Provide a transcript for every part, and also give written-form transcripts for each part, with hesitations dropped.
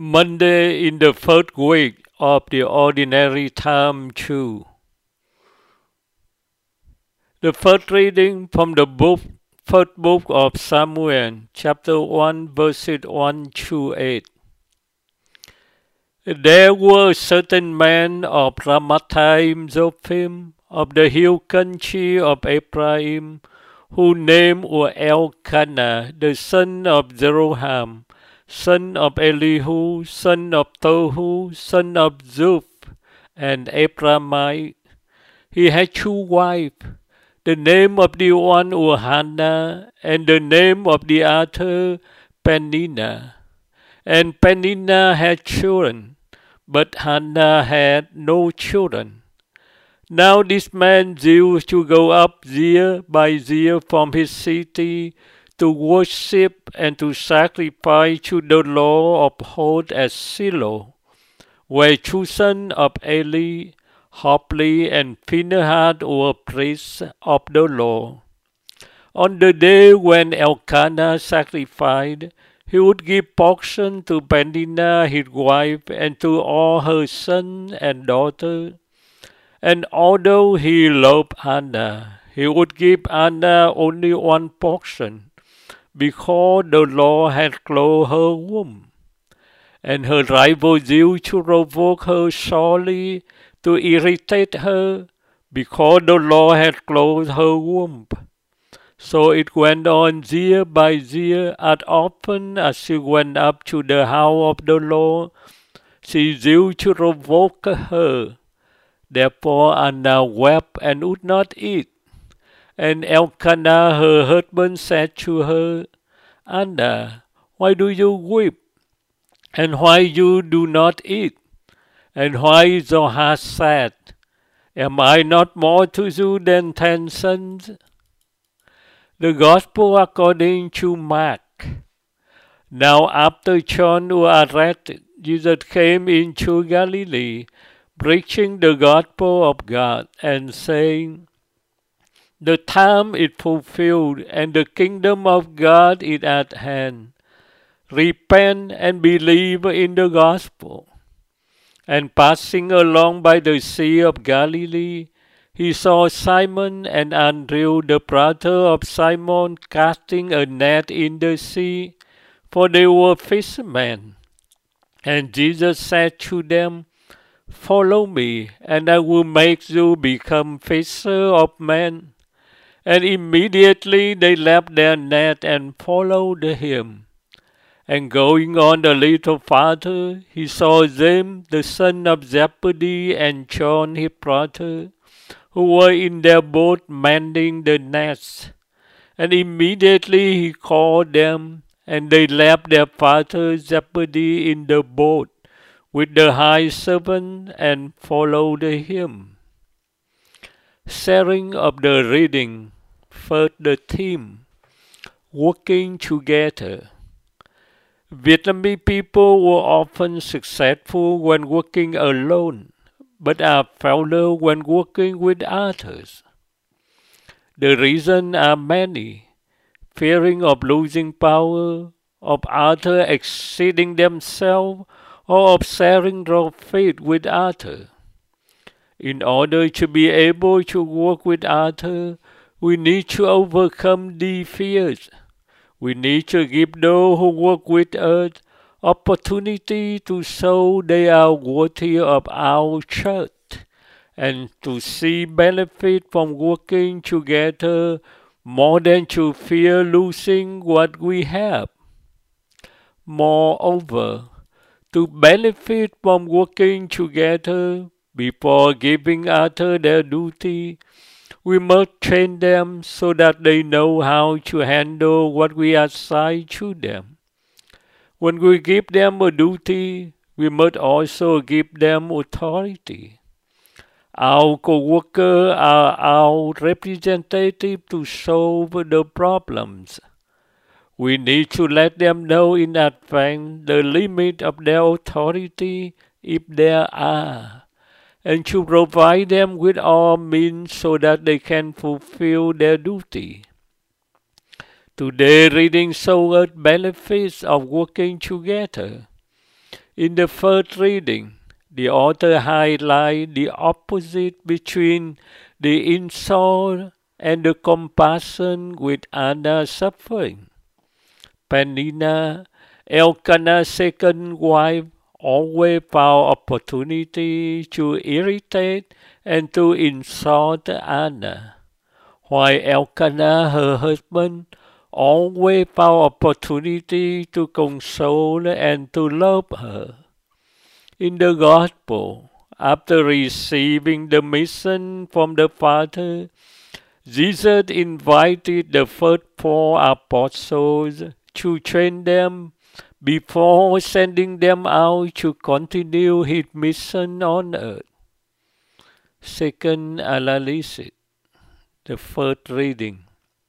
Monday in the first week of the ordinary time 2. The first reading from the first book of Samuel, chapter 1, verses 1 to 8. There were certain men of Ramathaim Zophim, of the hill country of Ephraim, whose name was Elkanah, the son of Jeroham, son of Elihu, son of Tohu, son of Zuph, an Ephraimite. He had two wives. The name of the one was Hannah, and the name of the other Peninnah. And Peninnah had children, but Hannah had no children. Now this man used to go up year by year from his city to worship and to sacrifice to the Lord of hosts at Shiloh, where two sons of Eli, Hophni and Phinehas were priests of the Lord. On the day when Elkanah sacrificed, he would give portion to Peninnah his wife and to all her sons and daughters. And although he loved Hannah, he would give Hannah only one portion, because the Lord had closed her womb. And her rivals used to provoke her sorely to irritate her, because the Lord had closed her womb. So it went on year by year, as often as she went up to the house of the Lord, she used to provoke her. Therefore Hannah wept and would not eat. And Elkanah her husband said to her, Hannah, why do you weep? And why you do not eat? And why is your heart sad? Am I not more to you than 10 sons? The Gospel according to Mark. Now after John was arrested, Jesus came into Galilee, preaching the gospel of God, and saying, The time is fulfilled, and the kingdom of God is at hand. Repent and believe in the gospel. And passing along by the Sea of Galilee, he saw Simon and Andrew, the brother of Simon, casting a net in the sea, for they were fishermen. And Jesus said to them, Follow me, and I will make you become fishers of men. And immediately they left their net and followed him. And going on a little farther, he saw James, the son of Zebedee, and John his brother, who were in their boat mending the nets. And immediately he called them, and they left their father Zebedee in the boat with the hired servant and followed him. Sharing of the reading. First, the theme, working together. Vietnamese people were often successful when working alone, but are failure when working with others. The reasons are many: fearing of losing power, of others exceeding themselves, or of sharing their faith with others. In order to be able to work with others, we need to overcome these fears. We need to give those who work with us opportunity to show they are worthy of our trust, and to see benefit from working together more than to fear losing what we have. Moreover, to benefit from working together before giving others their duty, we must train them so that they know how to handle what we assign to them. When we give them a duty, we must also give them authority. Our co-workers are our representatives to solve the problems. We need to let them know in advance the limit of their authority, if there are, and to provide them with all means so that they can fulfill their duty. Today, reading shows us benefits of working together. In the first reading, the author highlights the opposite between the insult and the compassion with Anna's suffering. Peninnah, Elkanah's second wife, always found opportunity to irritate and to insult Anna, while Elkanah, her husband, always found opportunity to console and to love her. In the Gospel, after receiving the mission from the Father, Jesus invited the first 4 apostles to train them before sending them out to continue his mission on earth. Second analysis, the first reading.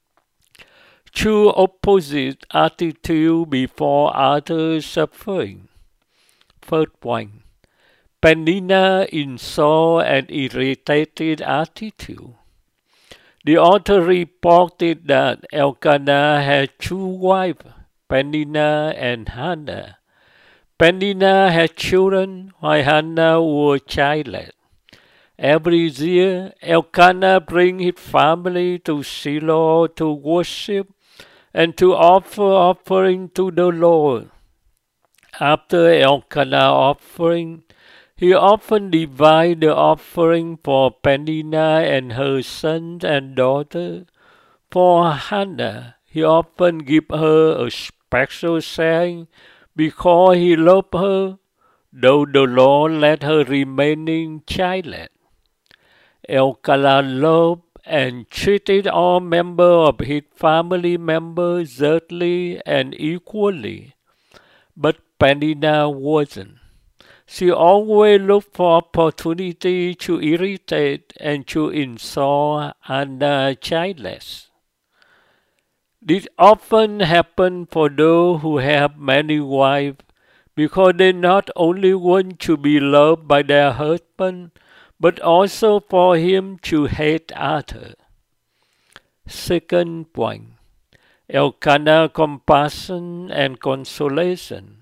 Two opposite attitudes before others' suffering. First point, Peninnah insult and irritated attitude. The author reported that Elkanah had 2 wives, Peninnah and Hannah. Peninnah had children, while Hannah was childless. Every year, Elkanah brings his family to Shiloh to worship and to offer offering to the Lord. After Elkanah offering, he often divided the offering for Peninnah and her sons and daughters. For Hannah, he often gave her a special sharing because he loved her, though the Lord let her remain childless. Elkanah loved and treated all members of his family members justly and equally, but Peninnah wasn't. She always looked for opportunity to irritate and to insult Anna childless. This often happens for those who have many wives because they not only want to be loved by their husband, but also for him to hate others. Second point, Elkanah compassion and consolation.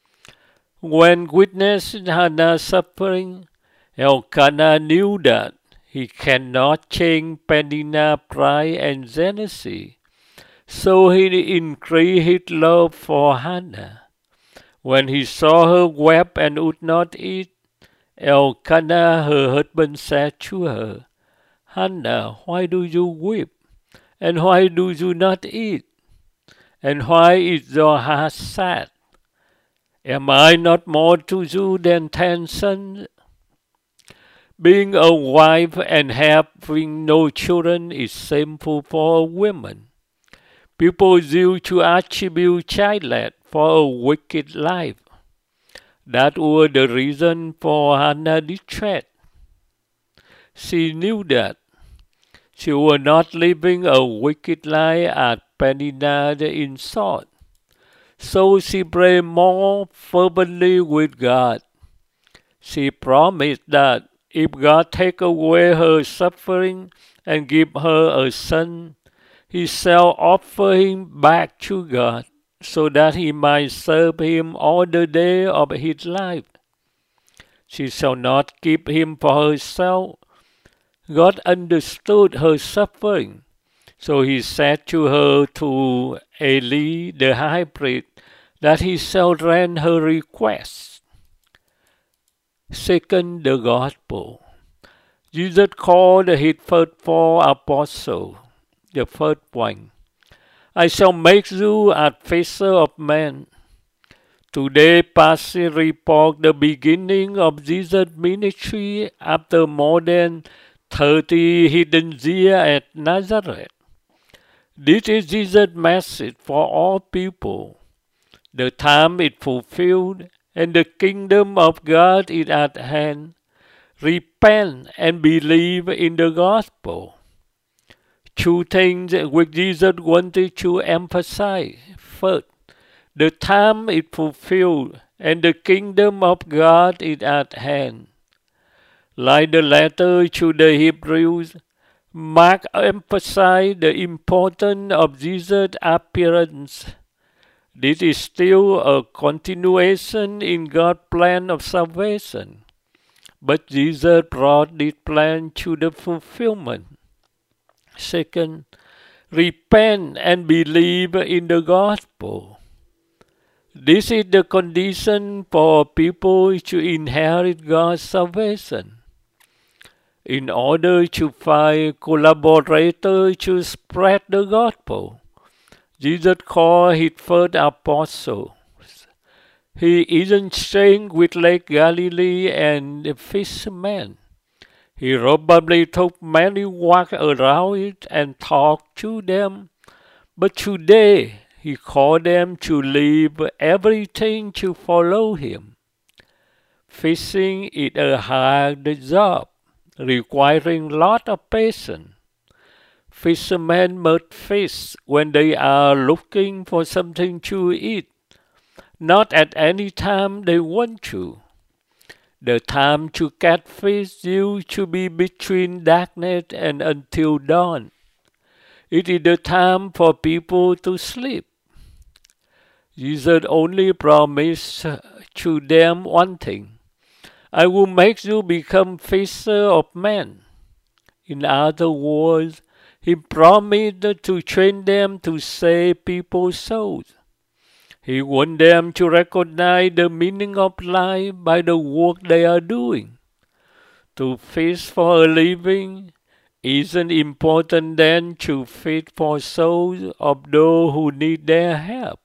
When witnessing Hannah's suffering, Elkanah knew that he cannot change Peninnah's pride and jealousy, so he increased his love for Hannah. When he saw her weep and would not eat, Elkanah, her husband, said to her, Hannah, why do you weep? And why do you not eat? And why is your heart sad? Am I not more to you than 10 sons? Being a wife and having no children is shameful for a woman. People used to attribute childless for a wicked life. That was the reason for Hannah's distress. She knew that she was not living a wicked life at Peninnah's insult. So she prayed more fervently with God. She promised that if God take away her suffering and give her a son, he shall offer him back to God, so that he might serve him all the days of his life. She shall not keep him for herself. God understood her suffering, so he said to her to Eli the high priest that he shall grant her request. Second, the Gospel. Jesus called his first 4 apostles. The first one, I shall make you a fisher of men. Today, passage report the beginning of Jesus' ministry after more than 30 hidden years at Nazareth. This is Jesus' message for all people. The time is fulfilled and the kingdom of God is at hand. Repent and believe in the gospel. 2 things which Jesus wanted to emphasize. First, the time is fulfilled and the kingdom of God is at hand. Like the letter to the Hebrews, Mark emphasized the importance of Jesus' appearance. This is still a continuation in God's plan of salvation. But Jesus brought this plan to the fulfillment. Second, repent and believe in the gospel. This is the condition for people to inherit God's salvation. In order to find collaborators to spread the gospel, Jesus called his first apostles. He isn't staying with Lake Galilee and the fishermen. He probably took many walks around it and talked to them. But today, he called them to leave everything to follow him. Fishing is a hard job, requiring a lot of patience. Fishermen must fish when they are looking for something to eat, not at any time they want to. The time to catch fish used to be between darkness and until dawn. It is the time for people to sleep. Jesus only promised to them one thing: I will make you become fishers of men. In other words, he promised to train them to save people's souls. He wants them to recognize the meaning of life by the work they are doing. To fish for a living isn't important then to feed for souls of those who need their help.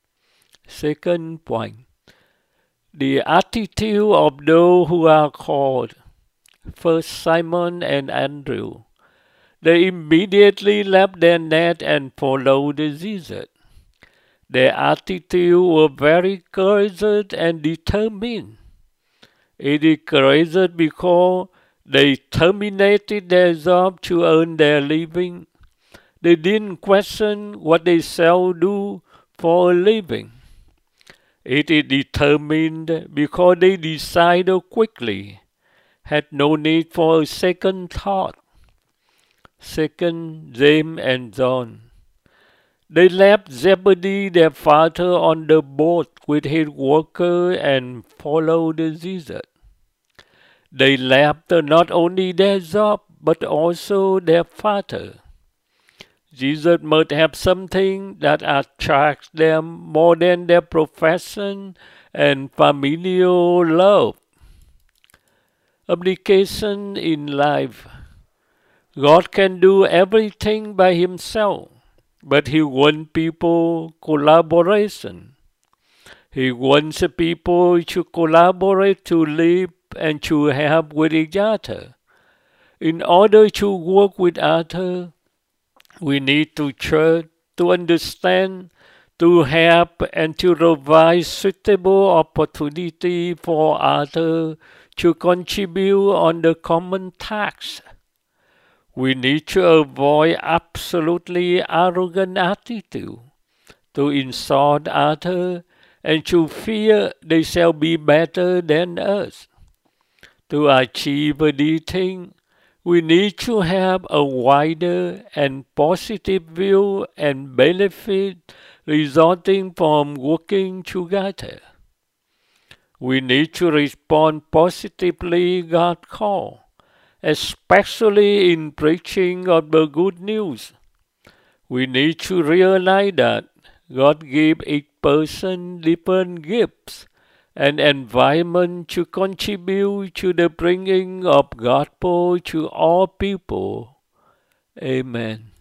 Second point, the attitude of those who are called. First Simon and Andrew. They immediately left their net and followed Jesus. Their attitude was very courageous and determined. It is courageous because they terminated their job to earn their living. They didn't question what they shall do for a living. It is determined because they decided quickly, had no need for a second thought. Second, James and John. They left Zebedee, their father, on the boat with his worker and followed Jesus. They left not only their job, but also their father. Jesus must have something that attracts them more than their profession and familial love. Application in life. God can do everything by himself, but he wants people collaboration. He wants people to collaborate, to live, and to help with each other. In order to work with others, we need to trust, to understand, to help, and to provide suitable opportunity for others to contribute on the common task. We need to avoid absolutely arrogant attitude, to insult others, and to fear they shall be better than us. To achieve these things, we need to have a wider and positive view and benefit resulting from working together. We need to respond positively to God's call, especially in preaching of the good news. We need to realize that God gave each person different gifts and environment to contribute to the bringing of gospel to all people. Amen.